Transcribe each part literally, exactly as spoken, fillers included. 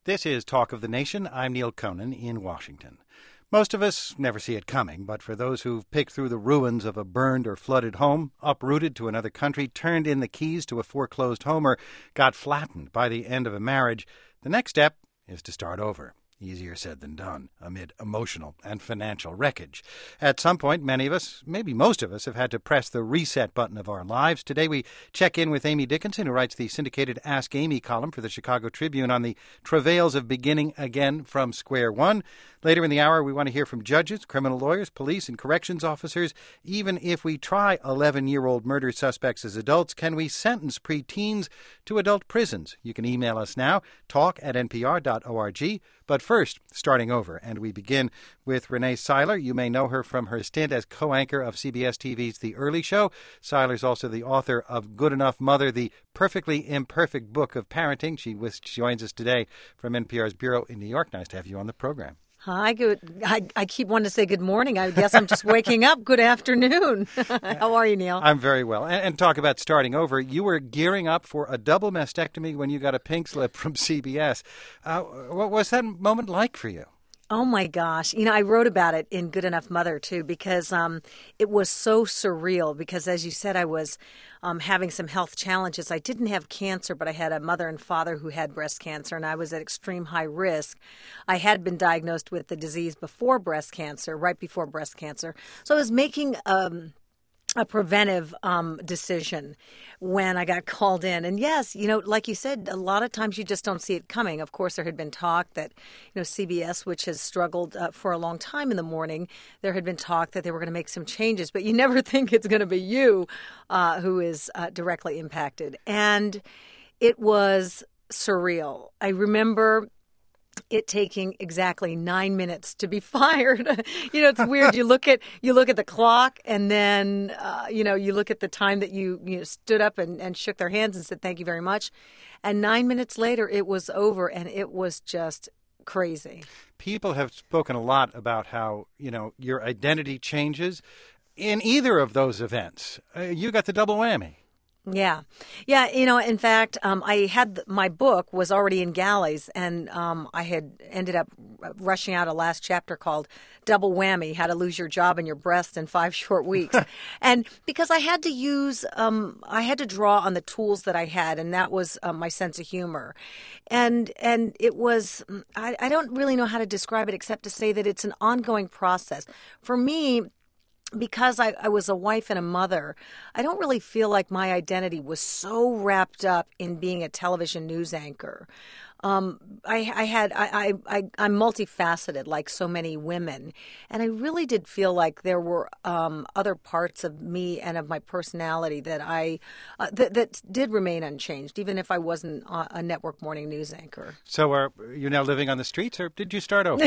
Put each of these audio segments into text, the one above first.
This is Talk of the Nation. I'm Neil Conan in Washington. Most of us never see it coming, but for those who've picked through the ruins of a burned or flooded home, uprooted to another country, turned in the keys to a foreclosed home, or got flattened by the end of a marriage, the next step is to start over. Easier said than done, amid emotional and financial wreckage. At some point, many of us, maybe most of us, have had to press the reset button of our lives. Today we check in with Amy Dickinson, who writes the syndicated Ask Amy column for the Chicago Tribune on the travails of beginning again from square one. Later in the hour, we want to hear from judges, criminal lawyers, police, and corrections officers. Even if we try eleven-year-old murder suspects as adults, can we sentence preteens to adult prisons? You can email us now, talk at n p r dot org. But first, starting over, and we begin with Renee Seiler. You may know her from her stint as co-anchor of C B S T V's The Early Show. Seiler's also the author of Good Enough Mother, the perfectly imperfect book of parenting. She joins us today from N P R's Bureau in New York. Nice to have you on the program. Hi, good. I, I keep wanting to say good morning. I guess I'm just waking up. Good afternoon. How are you, Neil? I'm very well. And, and talk about starting over. You were gearing up for a double mastectomy when you got a pink slip from C B S. Uh, what was that moment like for you? Oh, my gosh. You know, I wrote about it in Good Enough Mother, too, because um, it was so surreal because, as you said, I was um, having some health challenges. I didn't have cancer, but I had a mother and father who had breast cancer, and I was at extreme high risk. I had been diagnosed with the disease before breast cancer, right before breast cancer. So I was making um, a preventive um, decision when I got called in. And yes, you know, like you said, a lot of times you just don't see it coming. Of course, there had been talk that, you know, C B S, which has struggled uh, for a long time in the morning, there had been talk that they were going to make some changes, but you never think it's going to be you uh, who is uh, directly impacted. And it was surreal. I remember it taking exactly nine minutes to be fired. You know, it's weird. You look at you look at the clock, and then uh, you know you look at the time that you you know, stood up and, and shook their hands and said thank you very much, and nine minutes later it was over, and it was just crazy. People have spoken a lot about how you know your identity changes in either of those events. Uh, you got the double whammy. Yeah. Yeah. You know, in fact, um, I had my book was already in galleys, and um, I had ended up rushing out a last chapter called Double Whammy, How to Lose Your Job and Your Breast in Five Short Weeks. And because I had to use, um, I had to draw on the tools that I had, and that was uh, my sense of humor. And and it was, I, I don't really know how to describe it except to say that it's an ongoing process. For me, because I, I was a wife and a mother, I don't really feel like my identity was so wrapped up in being a television news anchor. Um, I, I had I, I I'm multifaceted, like so many women, and I really did feel like there were um, other parts of me and of my personality that I uh, that, that did remain unchanged, even if I wasn't a network morning news anchor. So, are you now living on the streets, or did you start over?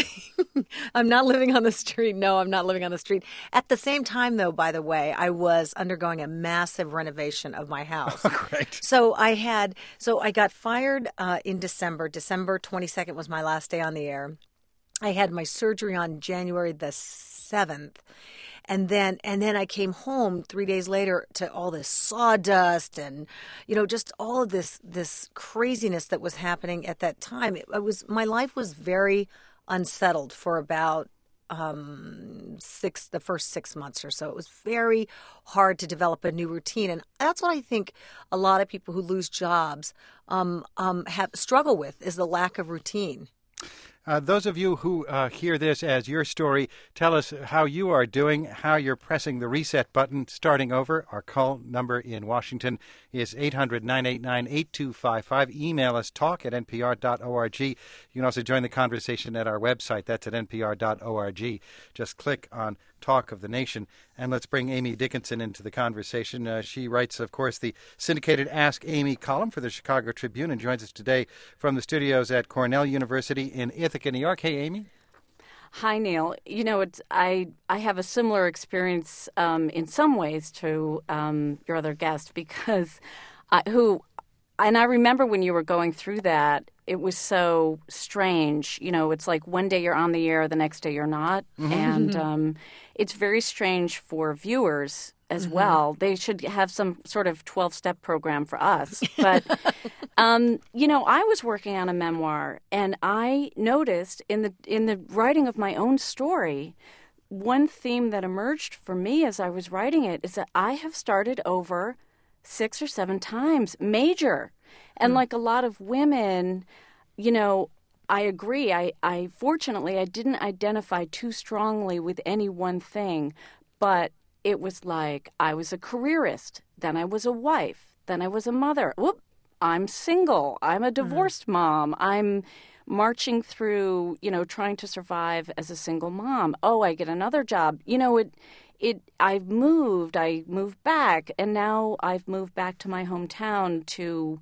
I'm not living on the street. No, I'm not living on the street. At the same time, though, by the way, I was undergoing a massive renovation of my house. Oh, great. So I had so I got fired uh, in December. December twenty-second was my last day on the air. I had my surgery on January the seventh. And then and then I came home three days later to all this sawdust and, you know, just all of this this craziness that was happening at that time. It, it was my life was very unsettled for about um six the first six months or so. It was very hard to develop a new routine, and that's what I think a lot of people who lose jobs um um have struggle with, is the lack of routine. Uh, those of you who uh, hear this as your story, tell us how you are doing, how you're pressing the reset button, starting over. Our call number in Washington is eight hundred, nine eight nine, eight two five five. Email us, talk at n p r dot org. You can also join the conversation at our website. That's at n p r dot org. Just click on Talk of the Nation. And let's bring Amy Dickinson into the conversation. Uh, she writes, of course, the syndicated Ask Amy column for the Chicago Tribune and joins us today from the studios at Cornell University in Ithaca, New York. Hey, Amy. Hi, Neil. You know, it's, I I have a similar experience um, in some ways to um, your other guest because I, who, and I remember when you were going through that, it was so strange. You know, it's like one day you're on the air, the next day you're not. Mm-hmm. And um, it's very strange for viewers as Mm-hmm. well. They should have some sort of twelve-step program for us. But, um, you know, I was working on a memoir, and I noticed in the in the writing of my own story, one theme that emerged for me as I was writing it is that I have started over six or seven times, major. And Mm. like a lot of women, you know, I agree. I, I fortunately, I didn't identify too strongly with any one thing, but it was like I was a careerist, then I was a wife, then I was a mother. Whoop, I'm single. I'm a divorced mom. I'm marching through, you know, trying to survive as a single mom. Oh, I get another job. You know, it, it. I've moved. I moved back, and now I've moved back to my hometown to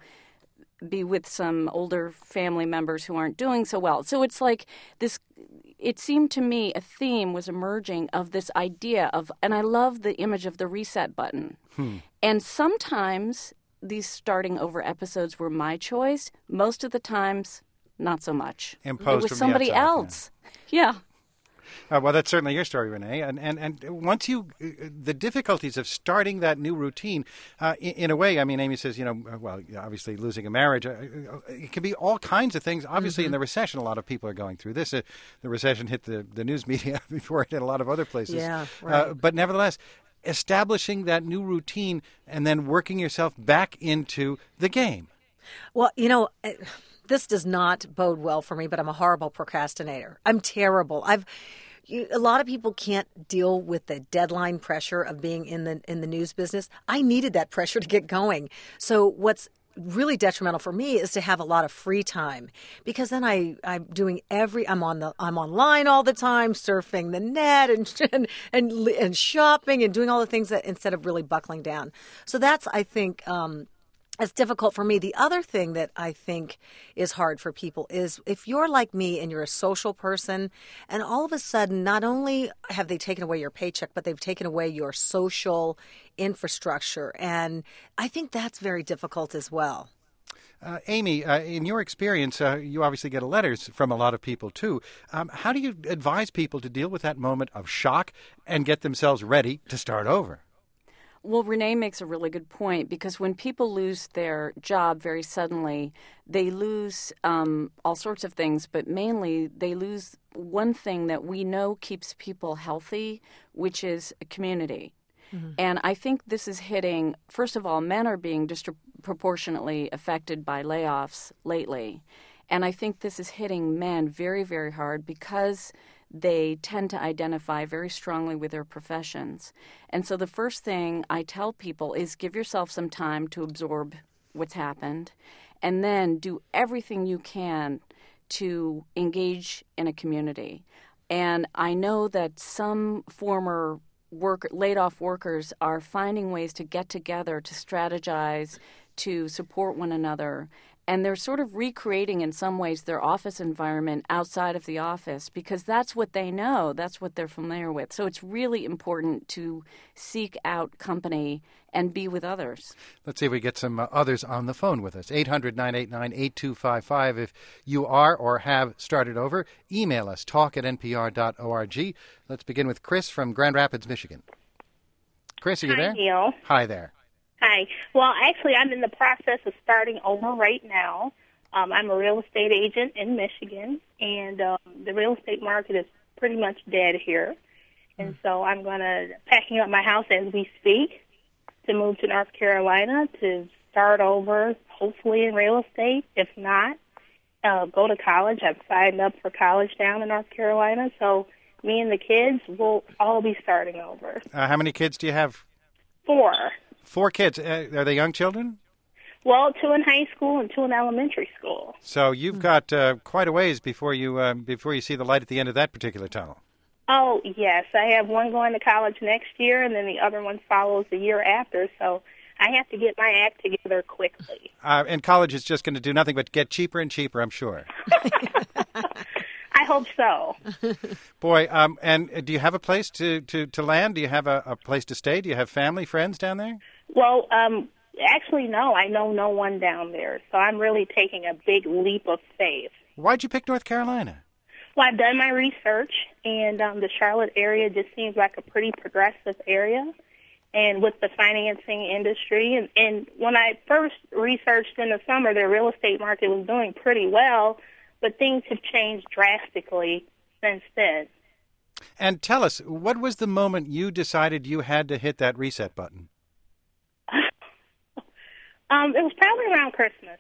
be with some older family members who aren't doing so well. So it's like this. It seemed to me a theme was emerging of this idea of, and I love the image of the reset button. Hmm. And sometimes these starting over episodes were my choice. Most of the times, not so much. Imposed it was from the somebody outside, else. Yeah. Uh, well, that's certainly your story, Renee. And and, and once you, uh, the difficulties of starting that new routine, uh, in, in a way, I mean, Amy says, you know, uh, well, obviously losing a marriage, uh, uh, it can be all kinds of things. Obviously, Mm-hmm. in the recession, a lot of people are going through this. Uh, the recession hit the, the news media before it hit a lot of other places. Yeah, Uh, right. but nevertheless, establishing that new routine and then working yourself back into the game. Well, you know, eh, this does not bode well for me, but I'm a horrible procrastinator. I'm terrible. I've you, a lot of people can't deal with the deadline pressure of being in the in the news business. I needed that pressure to get going. So what's really detrimental for me is to have a lot of free time, because then I I'm doing every I'm on the I'm online all the time, surfing the net and and and, and shopping and doing all the things that instead of really buckling down. So that's I think um, it's difficult for me. The other thing that I think is hard for people is if you're like me and you're a social person, and all of a sudden, not only have they taken away your paycheck, but they've taken away your social infrastructure. And I think that's very difficult as well. Uh, Amy, uh, in your experience, uh, you obviously get letters from a lot of people, too. Um, how do you advise people to deal with that moment of shock and get themselves ready to start over? Well, Renee makes a really good point, because when people lose their job very suddenly, they lose um, all sorts of things, but mainly they lose one thing that we know keeps people healthy, which is a community. Mm-hmm. And I think this is hitting, first of all, men are being disproportionately affected by layoffs lately. And I think this is hitting men very, very hard because they tend to identify very strongly with their professions. And so the first thing I tell people is give yourself some time to absorb what's happened, and then do everything you can to engage in a community. And I know that some former work, laid off workers are finding ways to get together, to strategize, to support one another. And they're sort of recreating in some ways their office environment outside of the office, because that's what they know. That's what they're familiar with. So it's really important to seek out company and be with others. Let's see if we get some uh, others on the phone with us. eight hundred, nine eight nine, eight two five five. If you are or have started over, email us, talk at n p r dot org. Let's begin with Chris from Grand Rapids, Michigan. Chris, are you Hi, there? Neil. Hi there. Hi. Well, actually, I'm in the process of starting over right now. Um, I'm a real estate agent in Michigan, and um, the real estate market is pretty much dead here. And so I'm going to packing up my house as we speak to move to North Carolina to start over, hopefully in real estate. If not, uh, go to college. I've signed up for college down in North Carolina. So me and the kids will all be starting over. Uh, how many kids do you have? Four. Four kids. Uh, are they young children? Well, two in high school and two in elementary school. So you've got uh, quite a ways before you uh, before you see the light at the end of that particular tunnel. Oh, yes. I have one going to college next year, and then the other one follows the year after. So I have to get my act together quickly. Uh, and college is just going to do nothing but get cheaper and cheaper, I'm sure. I hope so. Boy, um, and do you have a place to, to, to land? Do you have a, a place to stay? Do you have family, friends down there? Well, um, actually, no. I know no one down there. So I'm really taking a big leap of faith. Why'd you pick North Carolina? Well, I've done my research, and um, the Charlotte area just seems like a pretty progressive area. and with the financing industry. And, and when I first researched in the summer, the real estate market was doing pretty well, but things have changed drastically since then. And tell us, what was the moment you decided you had to hit that reset button? um, it was probably around Christmas.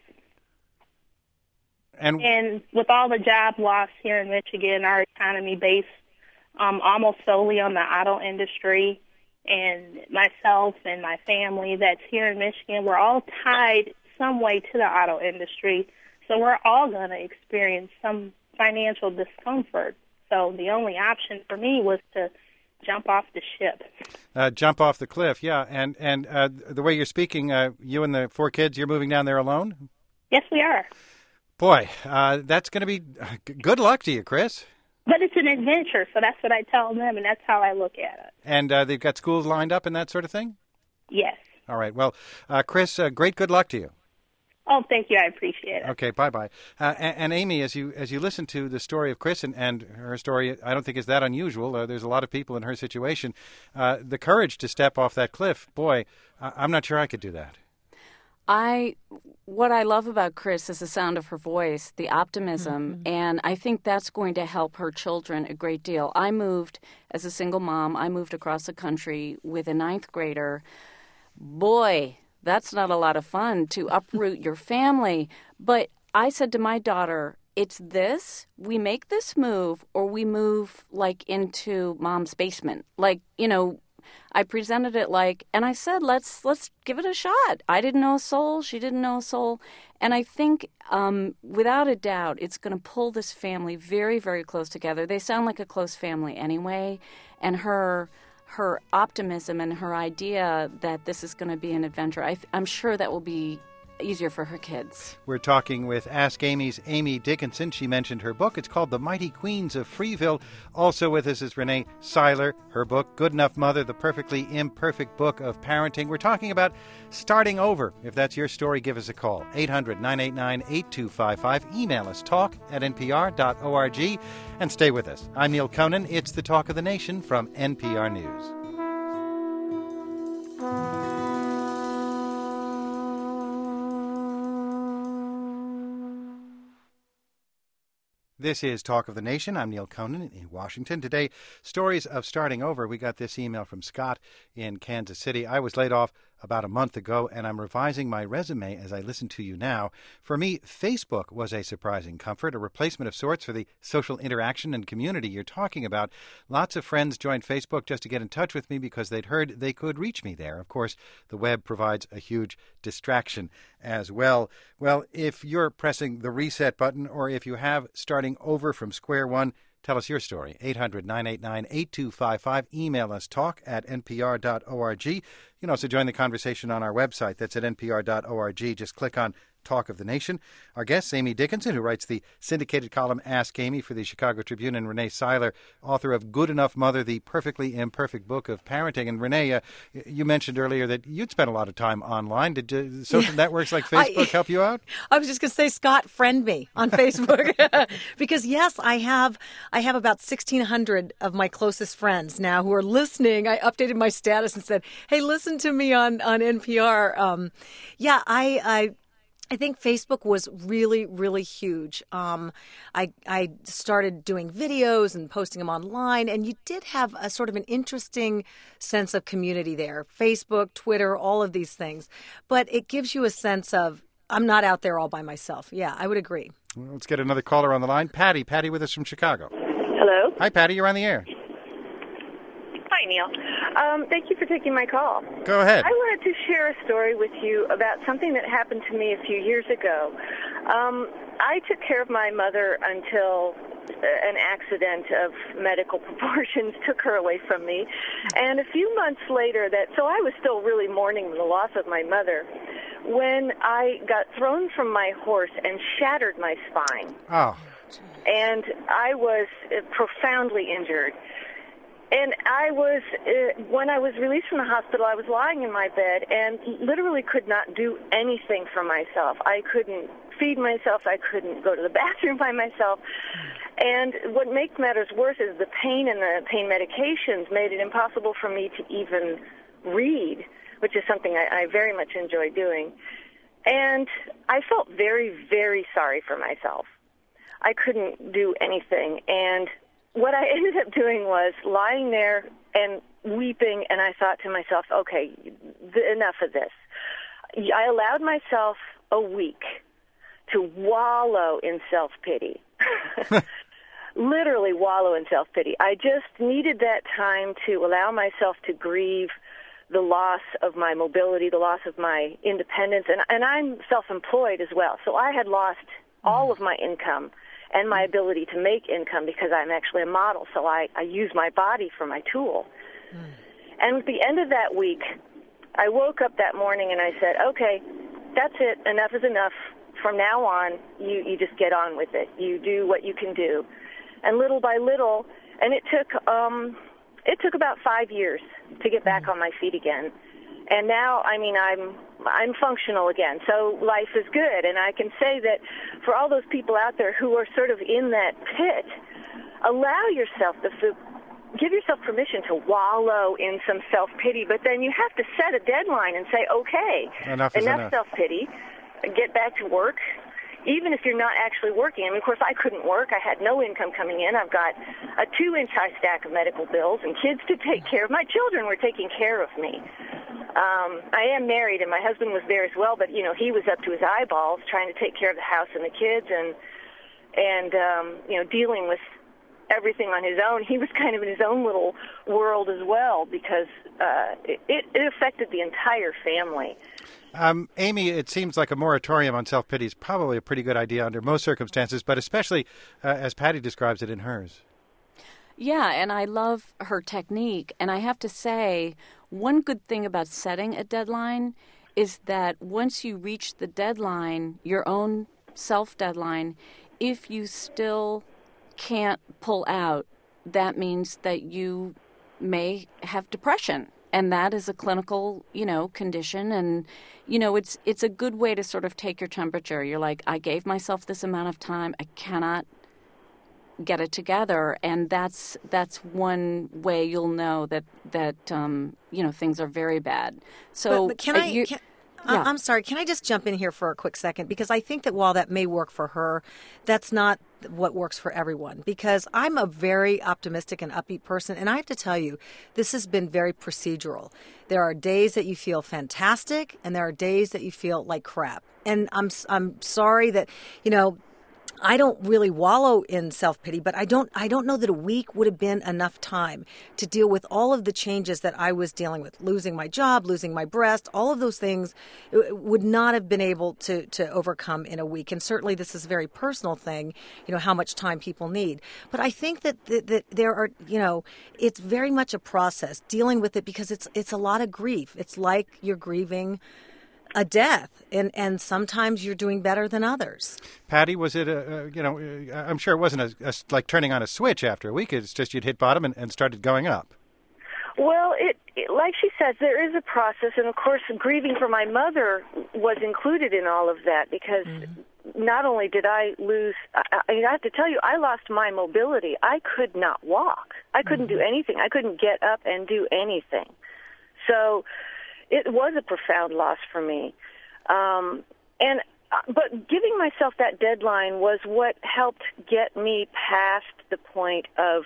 And, and with all the job loss here in Michigan, our economy based um, almost solely on the auto industry, and myself and my family that's here in Michigan, we're all tied some way to the auto industry. So we're all going to experience some financial discomfort. So the only option for me was to jump off the ship. Uh, jump off the cliff, yeah. And and uh, the way you're speaking, uh, you and the four kids, you're moving down there alone? Yes, we are. Boy, uh, that's going to be good luck to you, Chris. But it's an adventure, so that's what I tell them, and that's how I look at it. And uh, they've got schools lined up and that sort of thing? Yes. All right. Well, uh, Chris, uh, great good luck to you. Oh, thank you. I appreciate it. Okay, bye-bye. Uh, and, and Amy, as you as you listen to the story of Chris and, and her story, I don't think is that unusual. Uh, there's a lot of people in her situation. Uh, the courage to step off that cliff, boy, I, I'm not sure I could do that. I, what I love about Chris is the sound of her voice, the optimism, mm-hmm. and I think that's going to help her children a great deal. I moved as a single mom. I moved across the country with a ninth grader. Boy, that's not a lot of fun to uproot your family. But I said to my daughter, it's this, we make this move, or we move like into mom's basement. Like, you know, I presented it like, and I said, let's let's give it a shot. I didn't know a soul. She didn't know a soul. And I think, um, without a doubt, it's going to pull this family very, very close together. They sound like a close family anyway. And her her optimism and her idea that this is going to be an adventure, I th- I'm sure that will be easier for her kids. We're talking with Ask Amy's Amy Dickinson. She mentioned her book. It's called The Mighty Queens of Freeville. Also with us is Renee Seiler. Her book, Good Enough Mother, The Perfectly Imperfect Book of Parenting. We're talking about starting over. If that's your story, give us a call. eight hundred, nine eight nine, eight two five five. Email us, talk at n p r dot org. And stay with us. I'm Neil Conan. It's the Talk of the Nation from N P R News. This is Talk of the Nation. I'm Neil Conan in Washington. Today, stories of starting over. We got this email from Scott in Kansas City. I was laid off about a month ago, and I'm revising my resume as I listen to you now. For me, Facebook was a surprising comfort, a replacement of sorts for the social interaction and community you're talking about. Lots of friends joined Facebook just to get in touch with me because they'd heard they could reach me there. Of course, the web provides a huge distraction as well. Well, if you're pressing the reset button, or if you have starting over from square one, tell us your story. eight hundred, nine eight nine, eight two five five. Email us, talk at n p r dot org. You can also join the conversation on our website. That's at n p r dot org. Just click on Talk of the Nation. Our guest, Amy Dickinson, who writes the syndicated column Ask Amy for the Chicago Tribune, and Renee Seiler, author of Good Enough Mother, the Perfectly Imperfect Book of Parenting. And Renee, uh, you mentioned earlier that you'd spent a lot of time online. Did uh, social yeah. networks like Facebook I, help you out? I was just going to say, Scott, friend me on Facebook. Because, yes, I have I have about sixteen hundred of my closest friends now who are listening. I updated my status and said, hey, listen to me on, on N P R. Um, yeah, I... I I think Facebook was really, really huge. Um, I, I started doing videos and posting them online, and you did have a sort of an interesting sense of community there. Facebook, Twitter, all of these things. But it gives you a sense of, I'm not out there all by myself. Yeah, I would agree. Well, let's get another caller on the line. Patty. Patty with us from Chicago. Hello. Hi, Patty. You're on the air. Hi, Neil. Um, thank you for taking my call. Go ahead. I wanted to share a story with you about something that happened to me a few years ago. Um, I took care of my mother until an accident of medical proportions took her away from me. And a few months later, that so I was still really mourning the loss of my mother, when I got thrown from my horse and shattered my spine. Oh. And I was profoundly injured. And I was, uh, when I was released from the hospital, I was lying in my bed and literally could not do anything for myself. I couldn't feed myself. I couldn't go to the bathroom by myself. And what makes matters worse is the pain and the pain medications made it impossible for me to even read, which is something I, I very much enjoy doing. And I felt very, very sorry for myself. I couldn't do anything. And what I ended up doing was lying there and weeping, and I thought to myself, okay, th- enough of this. I allowed myself a week to wallow in self-pity. Literally wallow in self-pity. I just needed that time to allow myself to grieve the loss of my mobility, the loss of my independence, and, and I'm self-employed as well. So I had lost all of my income and my ability to make income because I'm actually a model, so I, I use my body for my tool. Mm. And at the end of that week, I woke up that morning and I said, okay, that's it, enough is enough. From now on, you, you just get on with it. You do what you can do. And little by little, and it took um, it took about five years to get back on my feet again. And now, I mean, I'm I'm functional again. So life is good. And I can say that for all those people out there who are sort of in that pit, allow yourself the give yourself permission to wallow in some self-pity, but then you have to set a deadline and say, okay, enough is enough, enough. self-pity, get back to work. Even if you're not actually working. I mean, of course, I couldn't work. I had no income coming in. I've got a two-inch high stack of medical bills and kids to take care of. My children were taking care of me. Um, I am married, and my husband was there as well, but, you know, he was up to his eyeballs trying to take care of the house and the kids and, and um, you know, dealing with everything on his own. He was kind of in his own little world as well because uh, it, it affected the entire family. Um, Amy, it seems like a moratorium on self-pity is probably a pretty good idea under most circumstances, but especially uh, as Patty describes it in hers. Yeah, and I love her technique. And I have to say, one good thing about setting a deadline is that once you reach the deadline, your own self-deadline, if you still can't pull out, that means that you may have depression. And that is a clinical, you know, condition. And, you know, it's it's a good way to sort of take your temperature. You're like, I gave myself this amount of time. I cannot get it together. And that's that's one way you'll know that, that um, you know, things are very bad. So but, but can uh, I... you, can, yeah. I'm sorry, can I just jump in here for a quick second? Because I think that while that may work for her, that's not what works for everyone. Because I'm a very optimistic and upbeat person, and I have to tell you, this has been very procedural. There are days that you feel fantastic, and there are days that you feel like crap. And I'm I'm sorry that, you know, I don't really wallow in self-pity, but I don't I don't know that a week would have been enough time to deal with all of the changes that I was dealing with. Losing my job, losing my breast, all of those things would not have been able to, to overcome in a week. And certainly this is a very personal thing, you know, how much time people need. But I think that, that, that there are, you know, it's very much a process dealing with it because it's it's a lot of grief. It's like you're grieving a death, and, and sometimes you're doing better than others. Patty, was it, a, a, you know, I'm sure it wasn't a, a, like turning on a switch after a week. It's just you'd hit bottom and, and started going up. Well, it, it, like she says, there is a process, and of course, grieving for my mother was included in all of that because mm-hmm. not only did I lose, I, I have to tell you, I lost my mobility. I could not walk. I couldn't mm-hmm. do anything. I couldn't get up and do anything. So it was a profound loss for me. Um, and but giving myself that deadline was what helped get me past the point of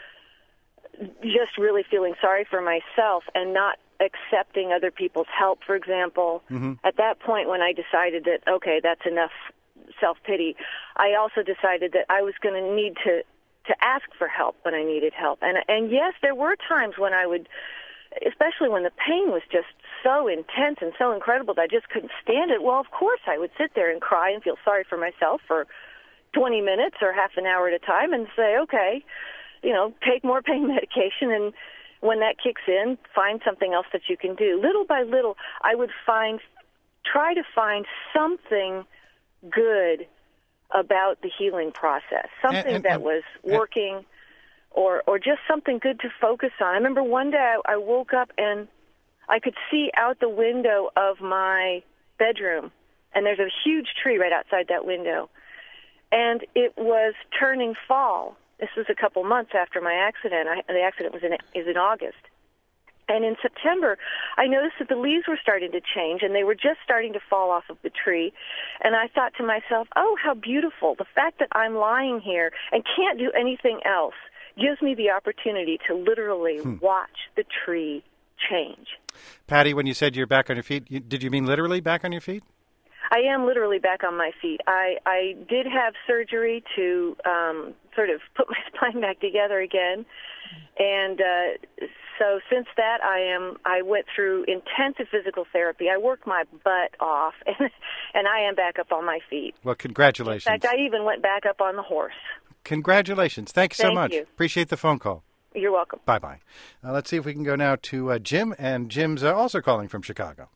just really feeling sorry for myself and not accepting other people's help, for example. Mm-hmm. At that point when I decided that, okay, that's enough self-pity, I also decided that I was going to need to to ask for help when I needed help. And and yes, there were times when I would, especially when the pain was just so intense and so incredible that I just couldn't stand it. Well, of course, I would sit there and cry and feel sorry for myself for twenty minutes or half an hour at a time and say, okay, you know, take more pain medication, and when that kicks in, find something else that you can do. Little by little, I would find, try to find something good about the healing process, something and, and, that was working, or or just something good to focus on. I remember one day I, I woke up and I could see out the window of my bedroom, and there's a huge tree right outside that window, and it was turning fall. This was a couple months after my accident. I, the accident was in is in August, And in September, I noticed that the leaves were starting to change, and they were just starting to fall off of the tree. And I thought to myself, oh, how beautiful. The fact that I'm lying here and can't do anything else gives me the opportunity to literally hmm. watch the tree change. Patty, when you said you're back on your feet, you, did you mean literally back on your feet? I am literally back on my feet. I, I did have surgery to um, sort of put my spine back together again. And uh, so since that, I am. I went through intensive physical therapy. I worked my butt off, and, and I am back up on my feet. Well, congratulations. In fact, I even went back up on the horse. Congratulations. Thanks so Thank much. you. Appreciate the phone call. You're welcome. Bye-bye. Uh, let's see if we can go now to uh, Jim, and Jim's uh, also calling from Chicago.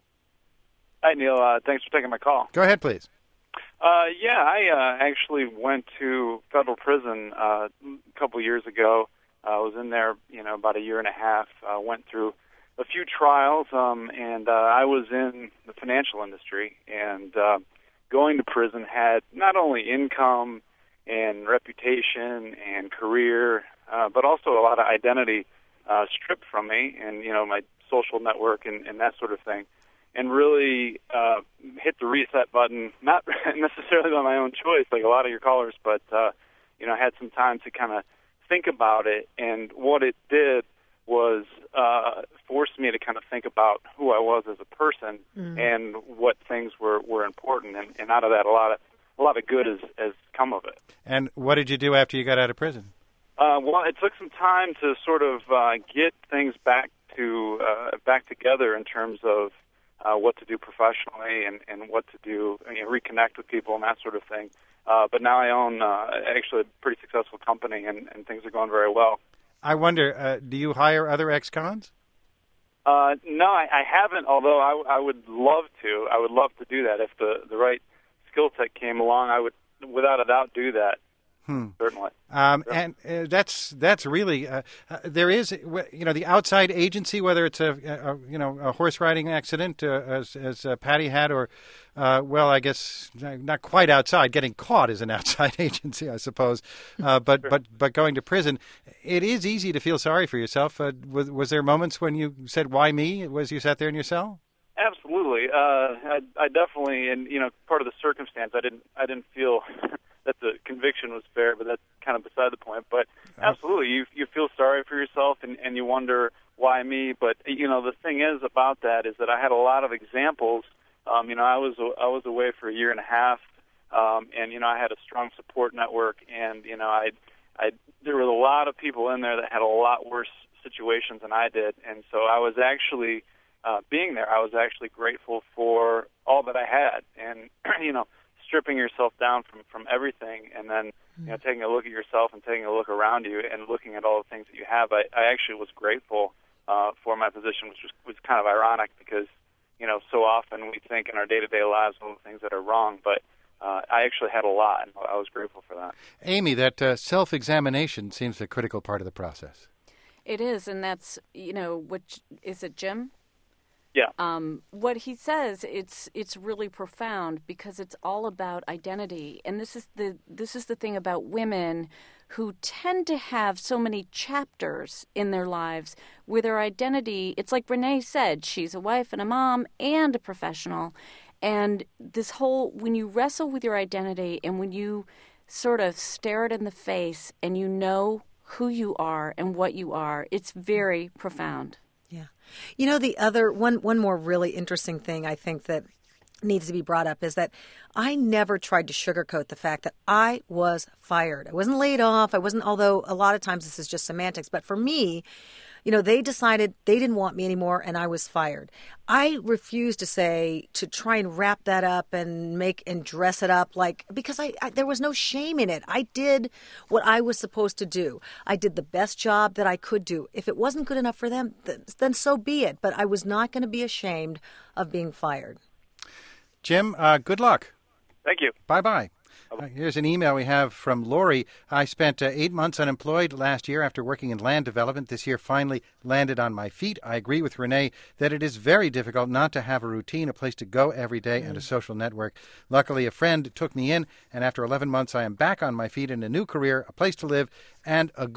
Hi, Neil. Uh, thanks for taking my call. Go ahead, please. Uh, yeah, I uh, actually went to federal prison uh, a couple years ago. I was in there, you know, about a year and a half. Uh, went through a few trials, um, and uh, I was in the financial industry. And uh, going to prison had not only income and reputation and career, uh, but also a lot of identity uh, stripped from me, and you know, my social network and, and that sort of thing. And really uh, hit the reset button, not necessarily by my own choice, like a lot of your callers, but uh, you know, I had some time to kind of think about it. And what it did was uh, force me to kind of think about who I was as a person mm. and what things were, were important. And, and out of that, a lot of a lot of good has, has come of it. And what did you do after you got out of prison? Uh, well, it took some time to sort of uh, get things back to uh, back together in terms of Uh, what to do professionally and, and what to do, you know, reconnect with people and that sort of thing. Uh, but now I own uh, actually a pretty successful company, and, and things are going very well. I wonder, uh, do you hire other ex-cons? Uh, no, I, I haven't, although I, I would love to. I would love to do that. If the, the right skill set came along, I would, without a doubt, do that. Hmm. Certainly. Um, and uh, that's that's really uh, uh, there is you know the outside agency, whether it's a, a you know a horse riding accident uh, as as uh, Patty had, or uh, well, I guess not quite outside. Getting caught is an outside agency, I suppose. Uh, but sure. but but going to prison, it is easy to feel sorry for yourself. Uh, was, was there moments when you said, "Why me?" Was you sat there in your cell? Absolutely. Uh, I, I definitely, and you know, part of the circumstance, I didn't I didn't feel that the conviction was fair, but that's kind of beside the point. But absolutely, you you feel sorry for yourself, and, and you wonder, why me? But you know, the thing is about that is that I had a lot of examples. Um, you know, I was I was away for a year and a half, um, and you know, I had a strong support network, and you know, I I there were a lot of people in there that had a lot worse situations than I did, and so I was actually uh, being there. I was actually grateful for all that I had, and you know, stripping yourself down from, from everything, and then you know, taking a look at yourself and taking a look around you and looking at all the things that you have. I, I actually was grateful uh, for my position, which was, was kind of ironic because, you know, so often we think in our day-to-day lives all the things that are wrong, but uh, I actually had a lot, and I was grateful for that. Amy, that uh, self-examination seems a critical part of the process. It is, and that's, you know, which is it, Jim? Yeah. Um, what he says, it's it's really profound because it's all about identity, and this is the this is the thing about women who tend to have so many chapters in their lives where their identity. It's like Renee said, she's a wife and a mom and a professional, and this whole when you wrestle with your identity and when you sort of stare it in the face and you know who you are and what you are, it's very profound. Yeah. You know, the other one, one more really interesting thing I think that needs to be brought up is that I never tried to sugarcoat the fact that I was fired. I wasn't laid off. I wasn't, although a lot of times this is just semantics. But for me, you know, they decided they didn't want me anymore and I was fired. I refuse to say, to try and wrap that up and make and dress it up like, because I, I there was no shame in it. I did what I was supposed to do. I did the best job that I could do. If it wasn't good enough for them, th- then so be it. But I was not going to be ashamed of being fired. Jim, uh, good luck. Thank you. Bye-bye. Uh, here's an email we have from Lori. I spent uh, eight months unemployed last year after working in land development. This year finally landed on my feet. I agree with Renee that it is very difficult not to have a routine, a place to go every day, mm. and a social network. Luckily, a friend took me in, and after eleven months, I am back on my feet in a new career, a place to live, and a good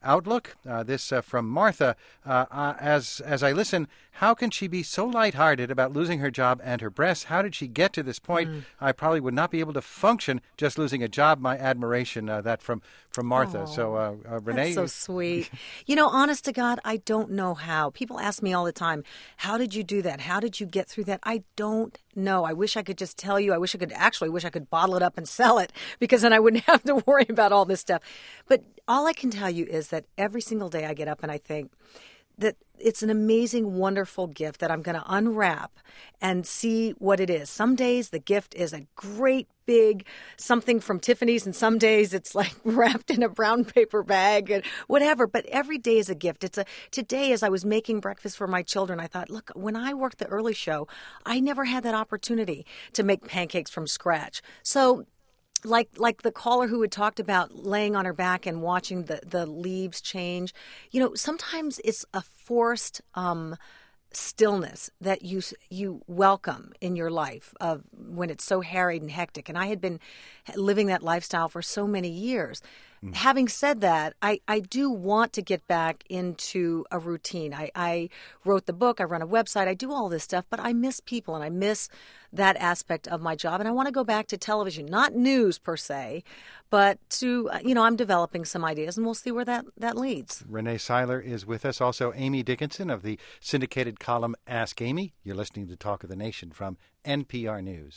outlook. Uh, this uh, from Martha. Uh, uh, as as I listen, how can she be so lighthearted about losing her job and her breasts? How did she get to this point? Mm. I probably would not be able to function just losing a job. My admiration. Uh, that from from Martha. Oh, so uh, uh, Renee, that's so sweet. You know, honest to God, I don't know how. People ask me all the time, "How did you do that? How did you get through that?" I don't know. I wish I could just tell you. I wish I could actually wish I could bottle it up and sell it, because then I wouldn't have to worry about all this stuff. But all I can tell you is that every single day I get up and I think that it's an amazing, wonderful gift that I'm going to unwrap and see what it is. Some days the gift is a great big something from Tiffany's, and some days it's like wrapped in a brown paper bag and whatever. But every day is a gift. It's a today, as I was making breakfast for my children, I thought, look, when I worked the early show, I never had that opportunity to make pancakes from scratch. So Like like the caller who had talked about laying on her back and watching the, the leaves change, you know, sometimes it's a forced um, stillness that you you welcome in your life of when it's so harried and hectic. And I had been living that lifestyle for so many years. Mm. Having said that, I, I do want to get back into a routine. I, I wrote the book, I run a website, I do all this stuff, but I miss people and I miss that aspect of my job. And I want to go back to television, not news per se, but to, you know, I'm developing some ideas and we'll see where that, that leads. Renee Seiler is with us. Also, Amy Dickinson of the syndicated column Ask Amy. You're listening to Talk of the Nation from N P R News.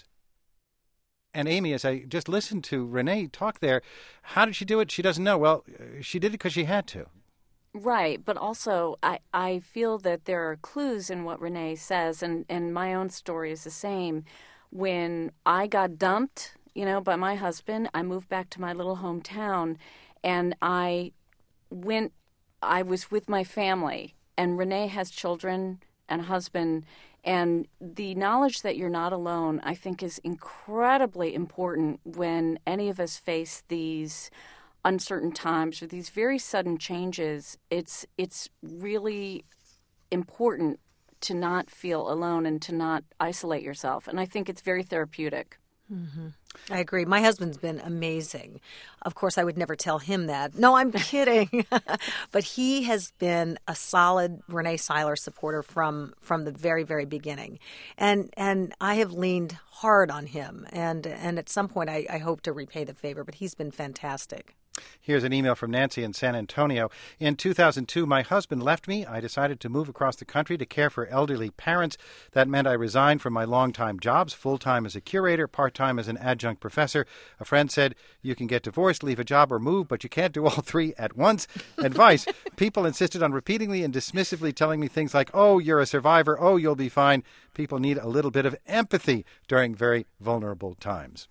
And Amy, as I just listened to Renee talk there, how did she do it? She doesn't know. Well, she did it because she had to. Right, but also I, I feel that there are clues in what Renee says, and, and my own story is the same. When I got dumped, you know, by my husband, I moved back to my little hometown, and I went, I was with my family, and Renee has children and a husband, and the knowledge that you're not alone, I think, is incredibly important when any of us face these uncertain times or these very sudden changes. It's it's really important to not feel alone and to not isolate yourself. And I think it's very therapeutic. Mm-hmm. I agree. My husband's been amazing. Of course, I would never tell him that. No, I'm kidding. But he has been a solid Renee Seiler supporter from from the very, very beginning. And and I have leaned hard on him. And, and at some point, I, I hope to repay the favor. But he's been fantastic. Here's an email from Nancy in San Antonio. In two thousand two, my husband left me. I decided to move across the country to care for elderly parents. That meant I resigned from my long-time jobs, full-time as a curator, part-time as an adjunct professor. A friend said, you can get divorced, leave a job, or move, but you can't do all three at once. Advice. People insisted on repeatedly and dismissively telling me things like, oh, you're a survivor, oh, you'll be fine. People need a little bit of empathy during very vulnerable times.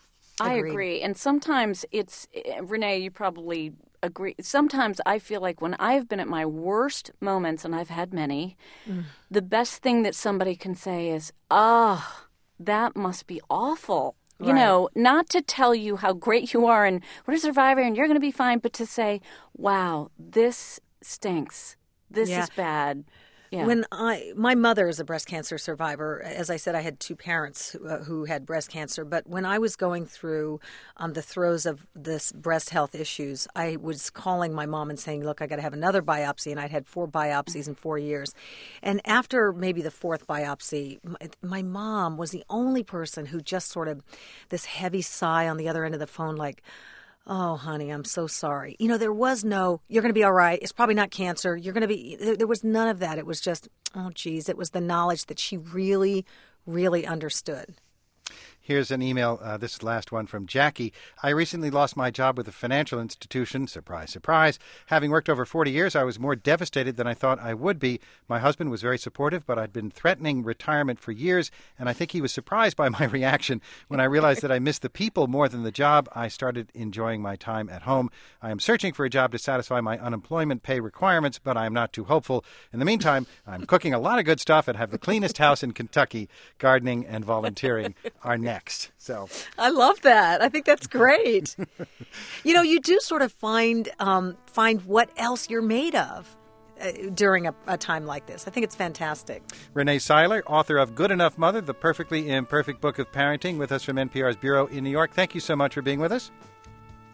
I agree. And sometimes it's, Renee, you probably agree. Sometimes I feel like when I've been at my worst moments, and I've had many, mm. the best thing that somebody can say is, oh, that must be awful. Right. You know, not to tell you how great you are and what a survivor and you're going to be fine, but to say, wow, this stinks. This yeah. is bad. Yeah. When I, my mother is a breast cancer survivor. As I said, I had two parents who, uh, who had breast cancer. But when I was going through um, the throes of this breast health issues, I was calling my mom and saying, look, I got to have another biopsy. And I'd had four biopsies in four years. And after maybe the fourth biopsy, my, my mom was the only person who just sort of this heavy sigh on the other end of the phone, like, oh, honey, I'm so sorry. You know, there was no, you're going to be all right. It's probably not cancer. You're going to be, there was none of that. It was just, oh, geez, it was the knowledge that she really, really understood. Here's an email, uh, this last one from Jackie. I recently lost my job with a financial institution. Surprise, surprise. Having worked over forty years, I was more devastated than I thought I would be. My husband was very supportive, but I'd been threatening retirement for years, and I think he was surprised by my reaction. When I realized that I missed the people more than the job, I started enjoying my time at home. I am searching for a job to satisfy my unemployment pay requirements, but I am not too hopeful. In the meantime, I'm cooking a lot of good stuff and have the cleanest house in Kentucky. Gardening and volunteering are next. So I love that. I think that's great. You know, you do sort of find um, find what else you're made of uh, during a, a time like this. I think it's fantastic. Renee Seiler, author of Good Enough Mother, the perfectly imperfect book of parenting, with us from N P R's Bureau in New York. Thank you so much for being with us.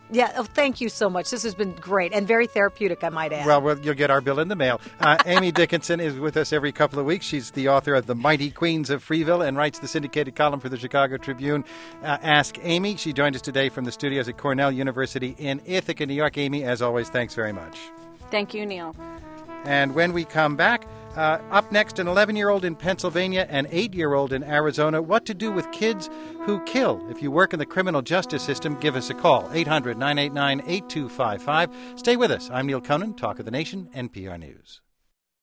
Yeah, oh, thank you so much. This has been great and very therapeutic, I might add. Well, well you'll get our bill in the mail. Uh, Amy Dickinson is with us every couple of weeks. She's the author of The Mighty Queens of Freeville and writes the syndicated column for the Chicago Tribune, uh, Ask Amy. She joined us today from the studios at Cornell University in Ithaca, New York. Amy, as always, thanks very much. Thank you, Neil. And when we come back, uh, up next, an eleven-year-old in Pennsylvania, an eight-year-old in Arizona. What to do with kids who kill? If you work in the criminal justice system, give us a call, eight hundred, nine eight nine, eight two five five. Stay with us. I'm Neil Conan, Talk of the Nation, N P R News.